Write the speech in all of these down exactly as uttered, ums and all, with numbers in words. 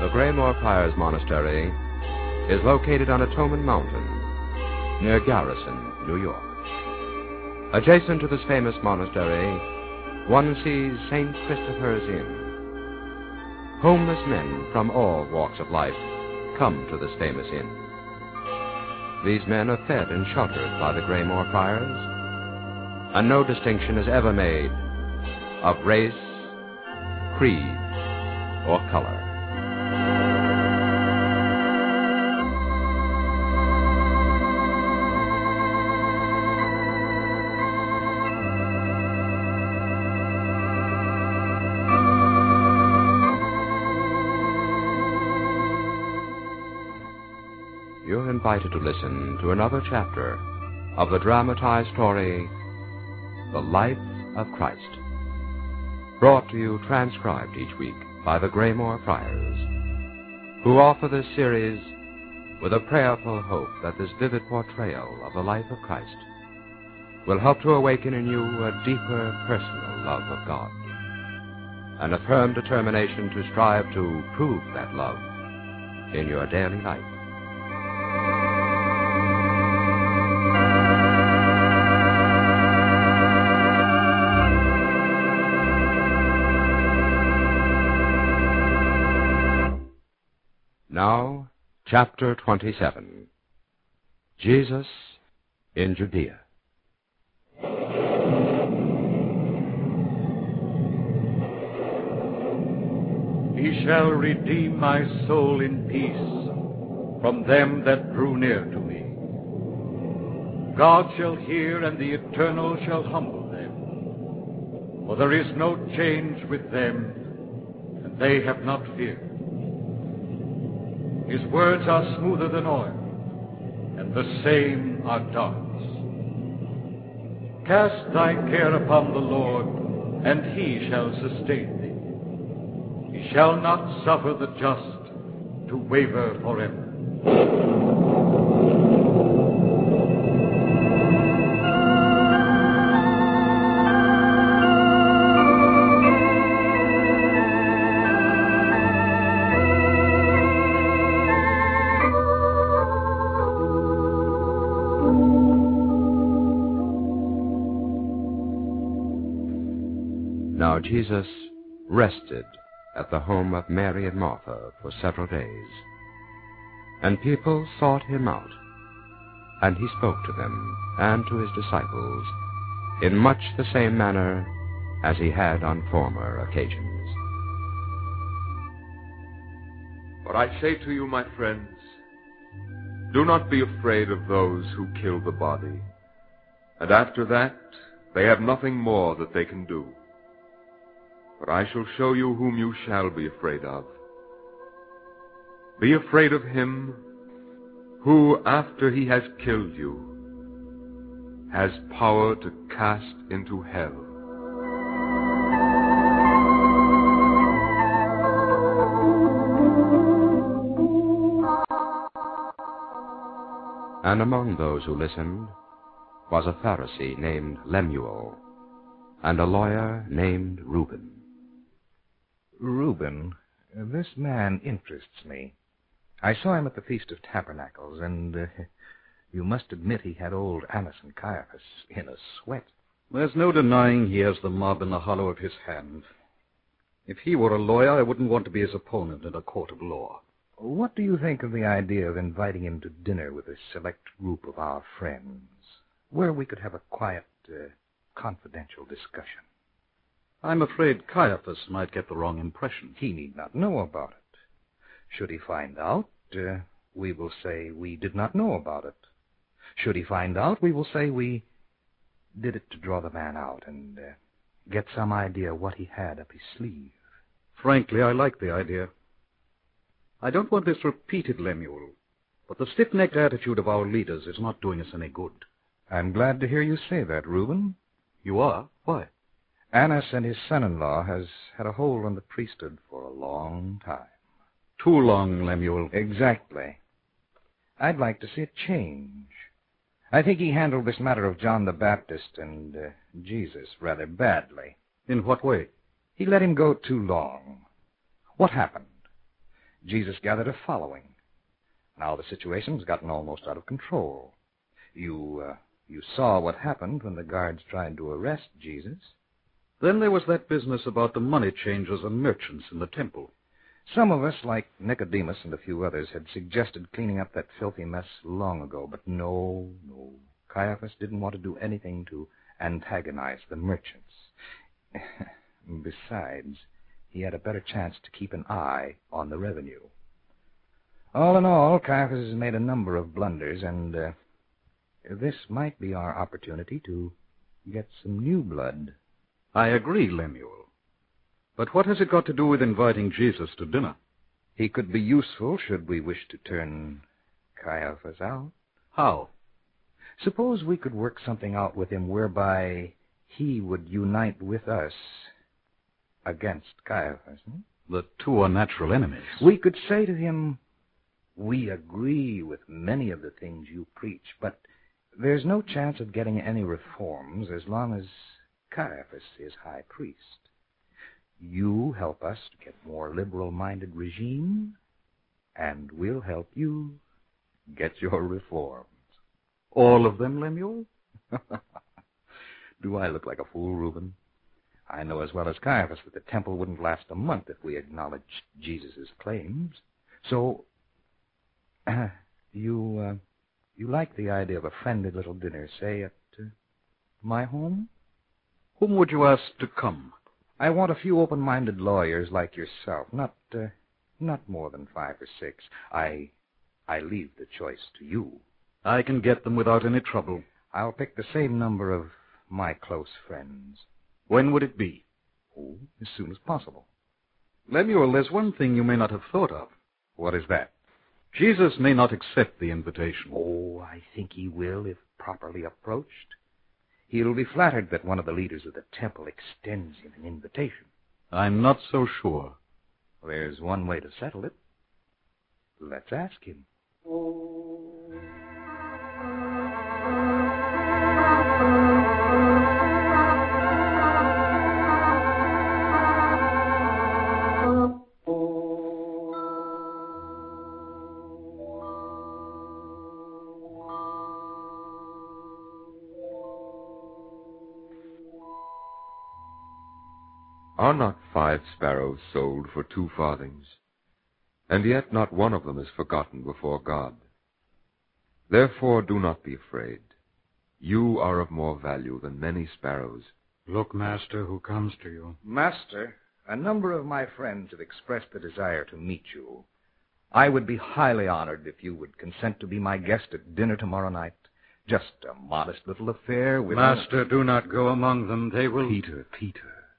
The Graymoor Friars Monastery is located on Atonement Mountain, near Garrison, New York. Adjacent to this famous monastery, one sees Saint Christopher's Inn. Homeless men from all walks of life come to this famous inn. These men are fed and sheltered by the Graymoor Friars, and no distinction is ever made of race, creed, or color. You're invited to listen to another chapter of the dramatized story, The Life of Christ, brought to you transcribed each week by the Graymoor Friars, who offer this series with a prayerful hope that this vivid portrayal of the life of Christ will help to awaken in you a deeper personal love of God and a firm determination to strive to prove that love in your daily life. Now, chapter twenty-seven, Jesus in Judea. He shall redeem my soul in peace from them that drew near to me. God shall hear, and the Eternal shall humble them. For there is no change with them, and they have not feared. His words are smoother than oil, and the same are darts. Cast thy care upon the Lord, and he shall sustain thee. He shall not suffer the just to waver forever. Now Jesus rested at the home of Mary and Martha for several days, and people sought him out, and he spoke to them and to his disciples in much the same manner as he had on former occasions. But I say to you, my friends, do not be afraid of those who kill the body, and after that they have nothing more that they can do. But I shall show you whom you shall be afraid of. Be afraid of him who, after he has killed you, has power to cast into hell. And among those who listened was a Pharisee named Lemuel, and a lawyer named Reuben. Reuben, this man interests me. I saw him at the Feast of Tabernacles, and uh, you must admit he had old Annas and Caiaphas in a sweat. There's no denying he has the mob in the hollow of his hand. If he were a lawyer, I wouldn't want to be his opponent in a court of law. What do you think of the idea of inviting him to dinner with a select group of our friends, where we could have a quiet, uh, confidential discussion? I'm afraid Caiaphas might get the wrong impression. He need not know about it. Should he find out, uh, we will say we did not know about it. Should he find out, we will say we did it to draw the man out and uh, get some idea what he had up his sleeve. Frankly, I like the idea. I don't want this repeated, Lemuel, but the stiff-necked attitude of our leaders is not doing us any good. I'm glad to hear you say that, Reuben. You are? Why? Annas and his son-in-law has had a hold on the priesthood for a long time. Too long, Lemuel. Exactly. I'd like to see a change. I think he handled this matter of John the Baptist and uh, Jesus rather badly. In what way? He let him go too long. What happened? Jesus gathered a following. Now the situation's gotten almost out of control. You, uh, you saw what happened when the guards tried to arrest Jesus. Then there was that business about the money changers and merchants in the temple. Some of us, like Nicodemus and a few others, had suggested cleaning up that filthy mess long ago, but no, no. Caiaphas didn't want to do anything to antagonize the merchants. Besides, he had a better chance to keep an eye on the revenue. All in all, Caiaphas has made a number of blunders, and uh, this might be our opportunity to get some new blood. I agree, Lemuel. But what has it got to do with inviting Jesus to dinner? He could be useful should we wish to turn Caiaphas out. How? Suppose we could work something out with him whereby he would unite with us against Caiaphas. Hmm? The two are natural enemies. We could say to him, we agree with many of the things you preach, but there's no chance of getting any reforms as long as Caiaphas is high priest. You help us to get more liberal-minded regime, and we'll help you get your reforms. All of them, Lemuel? Do I look like a fool, Reuben? I know as well as Caiaphas that the temple wouldn't last a month if we acknowledged Jesus' claims. So, uh, you, uh, you like the idea of a friendly little dinner, say, at uh, my home? Whom would you ask to come? I want a few open-minded lawyers like yourself, not, uh, not more than five or six. I, I leave the choice to you. I can get them without any trouble. I'll pick the same number of my close friends. When would it be? Oh, as soon as possible. Lemuel, there's one thing you may not have thought of. What is that? Jesus may not accept the invitation. Oh, I think he will if properly approached. He'll be flattered that one of the leaders of the temple extends him an invitation. I'm not so sure. There's one way to settle it. Let's ask him. Are not five sparrows sold for two farthings? And yet not one of them is forgotten before God. Therefore do not be afraid. You are of more value than many sparrows. Look, Master, who comes to you. Master, a number of my friends have expressed the desire to meet you. I would be highly honored if you would consent to be my guest at dinner tomorrow night. Just a modest little affair with... Master, do not go among them. They will... Peter, Peter.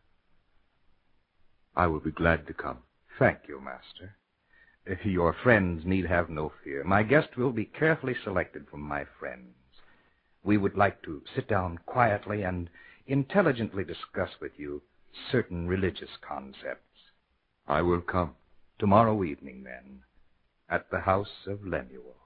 I will be glad to come. Thank you, Master. Your friends need have no fear. My guest will be carefully selected from my friends. We would like to sit down quietly and intelligently discuss with you certain religious concepts. I will come. Tomorrow evening, then, at the house of Lemuel.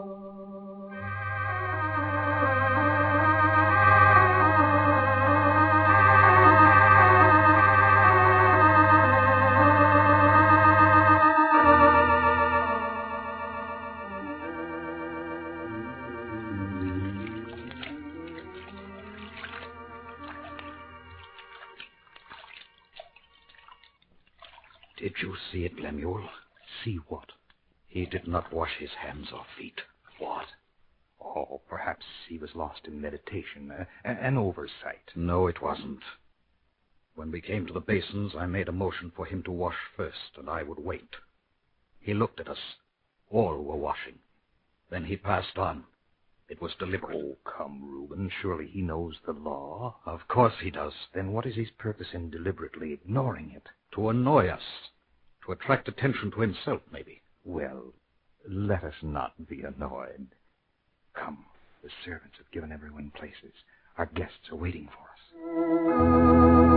Did you see it, Lemuel? See what? He did not wash his hands or feet. What? Oh, perhaps he was lost in meditation, uh, an oversight. No, it wasn't. When we came to the basins, I made a motion for him to wash first, and I would wait. He looked at us. All were washing. Then he passed on. It was deliberate. Oh, come, Reuben. Surely he knows the law. Of course he does. Then what is his purpose in deliberately ignoring it? To annoy us. To attract attention to himself, maybe. Well, let us not be annoyed. Come, the servants have given everyone places. Our guests are waiting for us.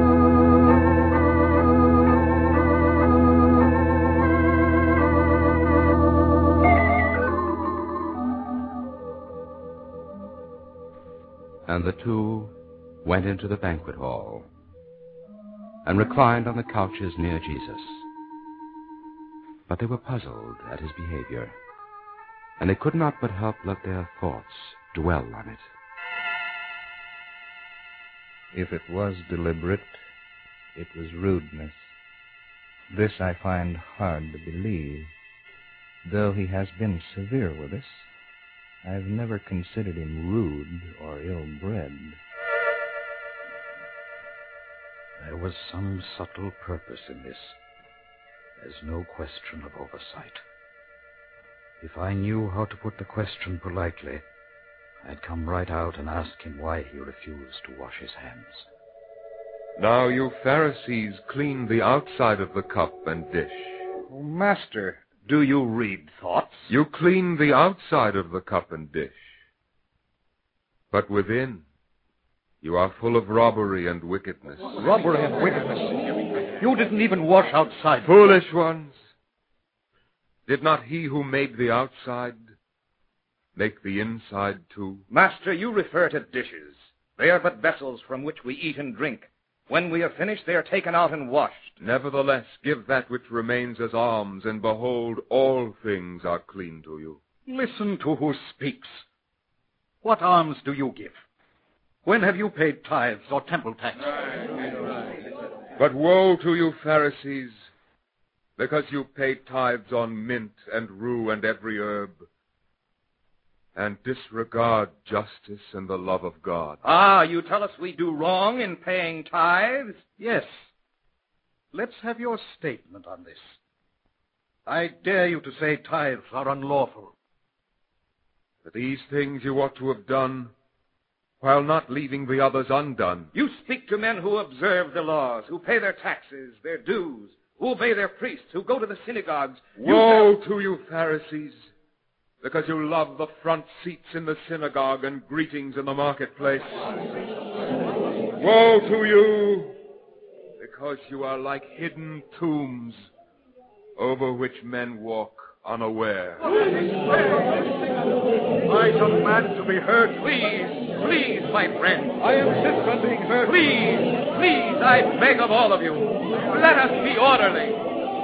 And the two went into the banquet hall and reclined on the couches near Jesus. but they were puzzled at his behavior, and they could not but help let their thoughts dwell on it. If it was deliberate, it was rudeness. This I find hard to believe. Though he has been severe with us, I've never considered him rude or ill-bred. There was some subtle purpose in this. There's no question of oversight. If I knew how to put the question politely, I'd come right out and ask him why he refused to wash his hands. Now you Pharisees clean the outside of the cup and dish. Oh, Master, do you read thoughts? You clean the outside of the cup and dish. But within, you are full of robbery and wickedness. Robbery and wickedness? You didn't even wash outside. Foolish ones! Did not he who made the outside make the inside too? Master, you refer to dishes. They are but vessels from which we eat and drink. When we are finished, they are taken out and washed. Nevertheless, give that which remains as alms, and behold, all things are clean to you. Listen to who speaks. What alms do you give? When have you paid tithes or temple tax? But woe to you, Pharisees, because you pay tithes on mint and rue and every herb, and disregard justice and the love of God. Ah, you tell us we do wrong in paying tithes? Yes. Let's have your statement on this. I dare you to say tithes are unlawful. But these things you ought to have done, while not leaving the others undone. You speak to men who observe the laws, who pay their taxes, their dues, who obey their priests, who go to the synagogues. Woe you to you, Pharisees, because you love the front seats in the synagogue and greetings in the marketplace. Woe to you, because you are like hidden tombs over which men walk unaware. I demand to be heard. Please, please, my friend. I insist on being heard. Please, please, I beg of all of you. Let us be orderly.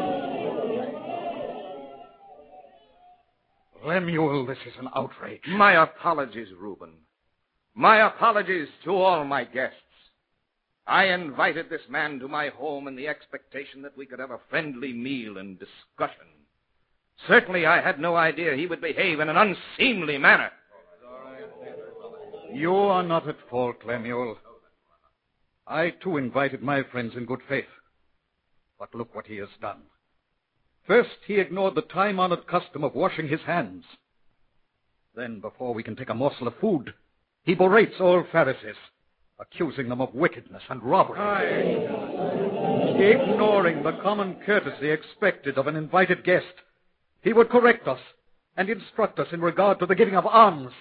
Lemuel, this is an outrage. My apologies, Reuben. My apologies to all my guests. I invited this man to my home in the expectation that we could have a friendly meal and discussion. Certainly I had no idea he would behave in an unseemly manner. You are not at fault, Lemuel. I, too, invited my friends in good faith. But look what he has done. First, he ignored the time-honored custom of washing his hands. Then, before we can take a morsel of food, he berates all Pharisees, accusing them of wickedness and robbery. Aye. Ignoring the common courtesy expected of an invited guest, he would correct us and instruct us in regard to the giving of alms.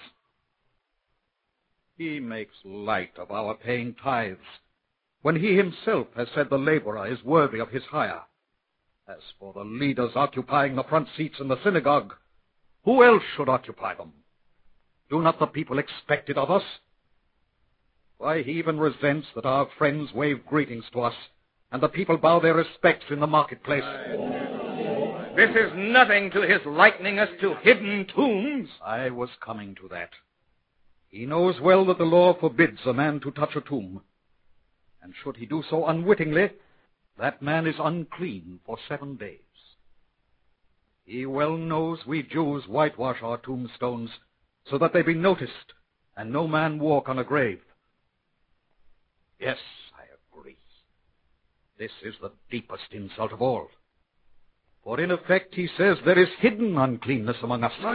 He makes light of our paying tithes, when he himself has said the laborer is worthy of his hire. As for the leaders occupying the front seats in the synagogue, who else should occupy them? Do not the people expect it of us? Why, he even resents that our friends wave greetings to us, and the people bow their respects in the marketplace. This is nothing to his likening us to hidden tombs. I was coming to that. He knows well that the law forbids a man to touch a tomb, and should he do so unwittingly, that man is unclean for seven days. He well knows we Jews whitewash our tombstones so that they be noticed and no man walk on a grave. Yes, I agree. This is the deepest insult of all. For in effect he says there is hidden uncleanness among us.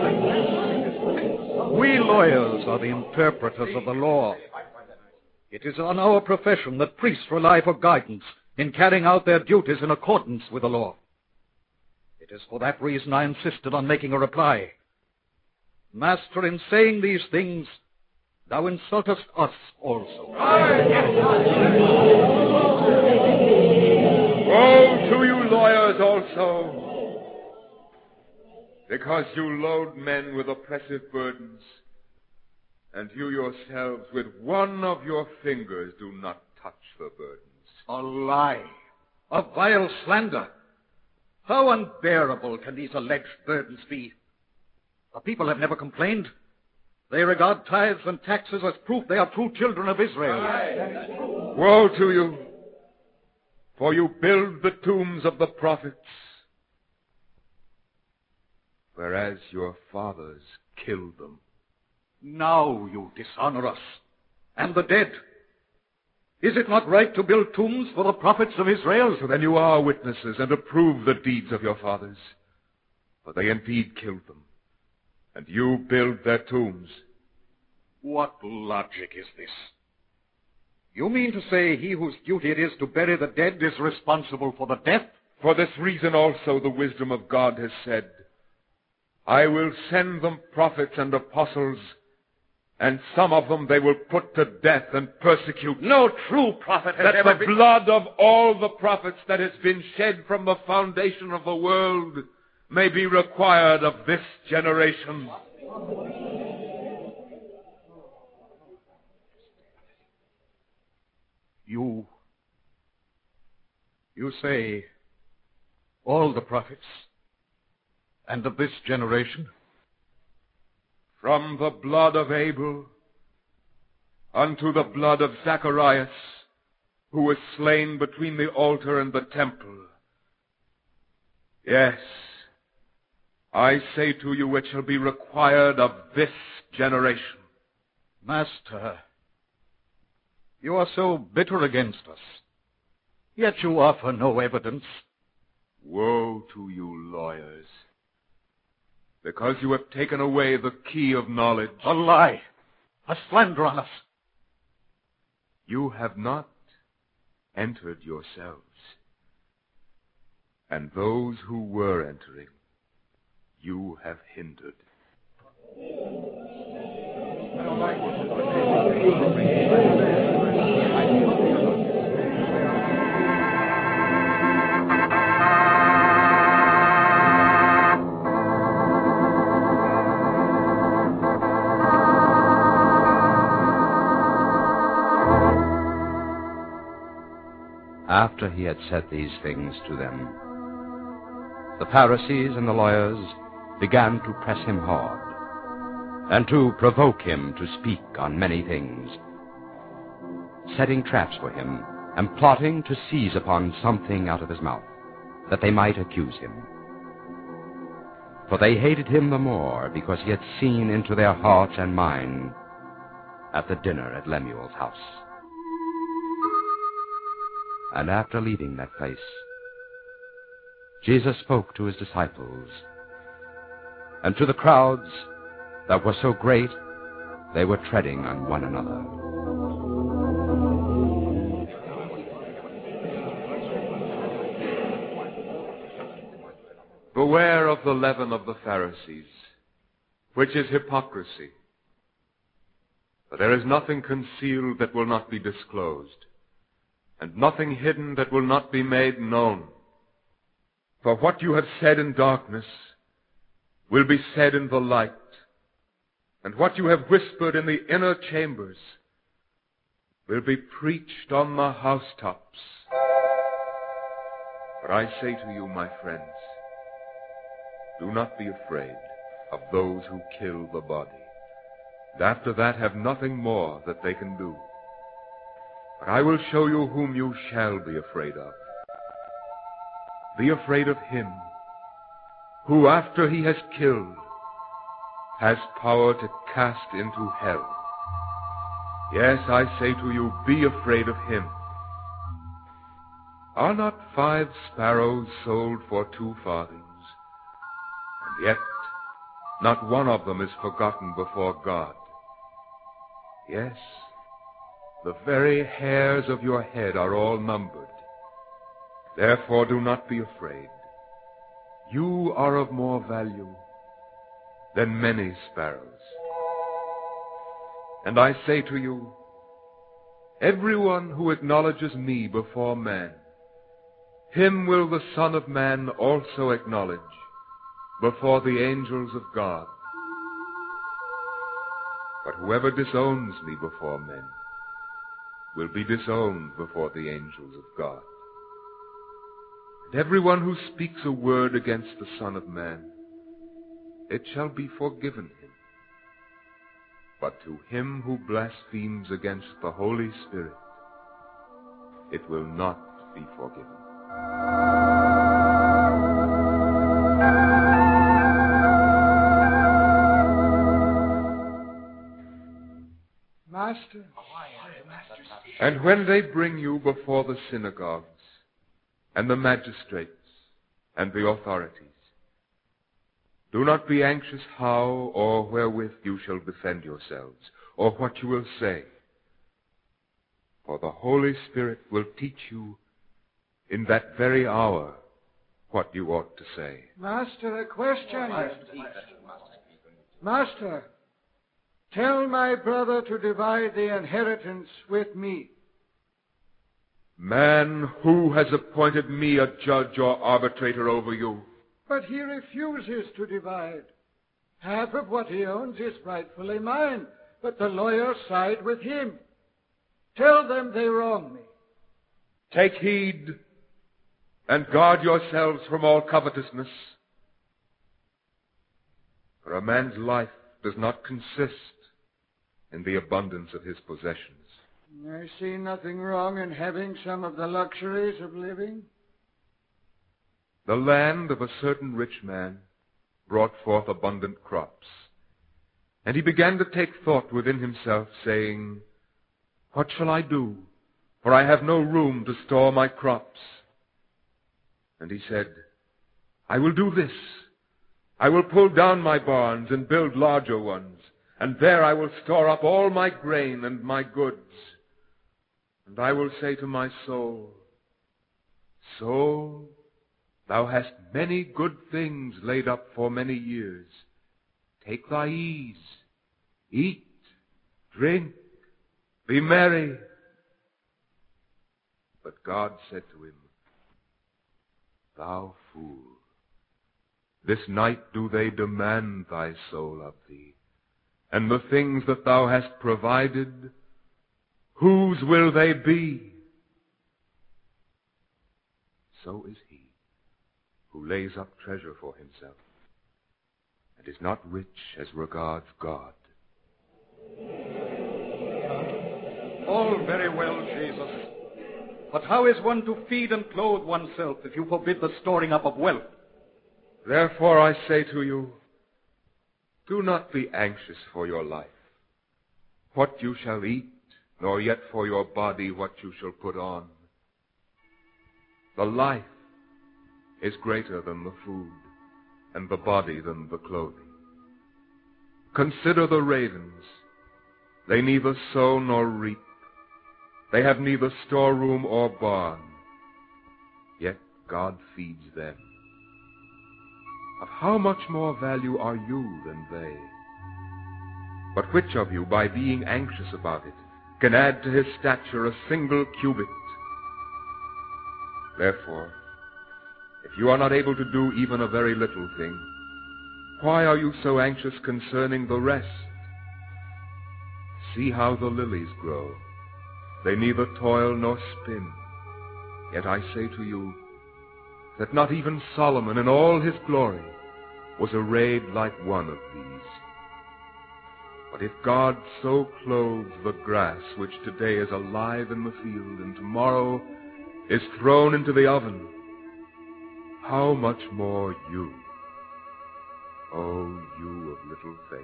We lawyers are the interpreters of the law. It is on our profession that priests rely for guidance in carrying out their duties in accordance with the law. It is for that reason I insisted on making a reply. Master, in saying these things, thou insultest us also. Woe to you lawyers also, because you load men with oppressive burdens, and you yourselves with one of your fingers do not touch the burdens. A lie, a vile slander. How unbearable can these alleged burdens be? The people have never complained. They regard tithes and taxes as proof they are true children of Israel. Woe to you, for you build the tombs of the prophets, whereas your fathers killed them. Now you dishonor us and the dead. Is it not right to build tombs for the prophets of Israel? So then you are witnesses and approve the deeds of your fathers, for they indeed killed them, and you build their tombs. What logic is this? You mean to say he whose duty it is to bury the dead is responsible for the death? For this reason also the wisdom of God has said, I will send them prophets and apostles, and some of them they will put to death and persecute. No true prophet has that ever the been... blood of all the prophets that has been shed from the foundation of the world may be required of this generation. You, you say all the prophets and of this generation? From the blood of Abel unto the blood of Zacharias, who was slain between the altar and the temple. Yes, I say to you, it shall be required of this generation. Master, you are so bitter against us, yet you offer no evidence. Woe to you, lawyers, because you have taken away the key of knowledge. A lie, a slander on us. You have not entered yourselves, and those who were entering, you have hindered. After he had said these things to them, the Pharisees and the lawyers began to press him hard, and to provoke him to speak on many things, setting traps for him, and plotting to seize upon something out of his mouth, that they might accuse him. For they hated him the more, because he had seen into their hearts and mind at the dinner at Lemuel's house. And after leaving that place, Jesus spoke to his disciples, and to the crowds that were so great they were treading on one another. Beware of the leaven of the Pharisees, which is hypocrisy. For there is nothing concealed that will not be disclosed, and nothing hidden that will not be made known. For what you have said in darkness will be said in the light, and what you have whispered in the inner chambers will be preached on the housetops. But I say to you, my friends, do not be afraid of those who kill the body, and after that have nothing more that they can do. But I will show you whom you shall be afraid of. Be afraid of him who, after he has killed, has power to cast into hell. Yes, I say to you, be afraid of him. Are not five sparrows sold for two farthings? And yet not one of them is forgotten before God. Yes, the very hairs of your head are all numbered. Therefore do not be afraid. You are of more value than many sparrows. And I say to you, everyone who acknowledges me before man, him will the Son of Man also acknowledge before the angels of God. But whoever disowns me before men will be disowned before the angels of God. everyone who speaks a word against the Son of Man, it shall be forgiven him. But to him who blasphemes against the Holy Spirit, it will not be forgiven. Master. And when they bring you before the synagogues, and the magistrates, and the authorities, do not be anxious how or wherewith you shall defend yourselves, or what you will say. For the Holy Spirit will teach you in that very hour what you ought to say. Master, a question. Master, tell my brother to divide the inheritance with me. Man, who has appointed me a judge or arbitrator over you? But he refuses to divide. Half of what he owns is rightfully mine, but the lawyers side with him. Tell them they wrong me. Take heed and guard yourselves from all covetousness. For a man's life does not consist in the abundance of his possessions. I see nothing wrong in having some of the luxuries of living. The land of a certain rich man brought forth abundant crops. And he began to take thought within himself, saying, What shall I do? For I have no room to store my crops. And he said, I will do this. I will pull down my barns and build larger ones, and there I will store up all my grain and my goods. And I will say to my soul, Soul, thou hast many good things laid up for many years. Take thy ease, eat, drink, be merry. But God said to him, Thou fool, this night do they demand thy soul of thee, and the things that thou hast provided, whose will they be? So is he who lays up treasure for himself, and is not rich as regards God. All very well, Jesus. But how is one to feed and clothe oneself if you forbid the storing up of wealth? Therefore I say to you, do not be anxious for your life, what you shall eat, nor yet for your body what you shall put on. The life is greater than the food, and the body than the clothing. Consider the ravens. They neither sow nor reap. They have neither storeroom or barn. Yet God feeds them. Of how much more value are you than they? But which of you, by being anxious about it, can add to his stature a single cubit? Therefore, if you are not able to do even a very little thing, why are you so anxious concerning the rest? See how the lilies grow. They neither toil nor spin. Yet I say to you that not even Solomon in all his glory was arrayed like one of these. But if God so clothes the grass, which today is alive in the field and tomorrow is thrown into the oven, how much more you, O you of little faith?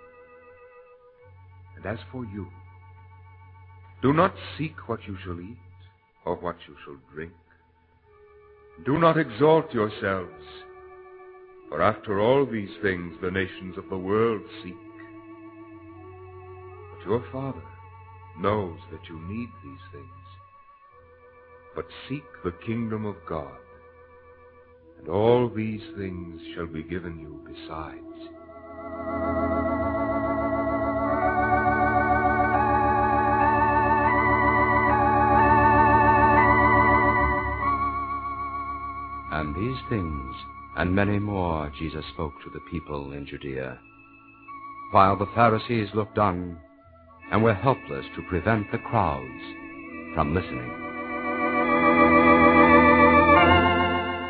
And as for you, do not seek what you shall eat or what you shall drink. Do not exalt yourselves, for after all these things the nations of the world seek. But your Father knows that you need these things. But seek the kingdom of God, and all these things shall be given you besides. And these things, and many more, Jesus spoke to the people in Judea, while the Pharisees looked on and were helpless to prevent the crowds from listening.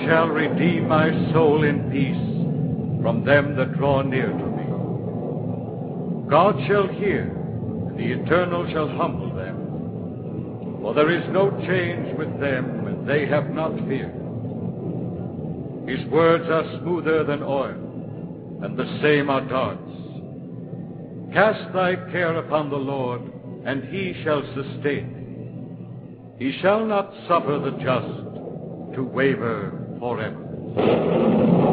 shall redeem my soul in peace from them that draw near to me. God shall hear, and the Eternal shall humble them. For there is no change with them, and they have not fear. His words are smoother than oil, and the same are darts. Cast thy care upon the Lord, and he shall sustain thee. He shall not suffer the just to waver forever.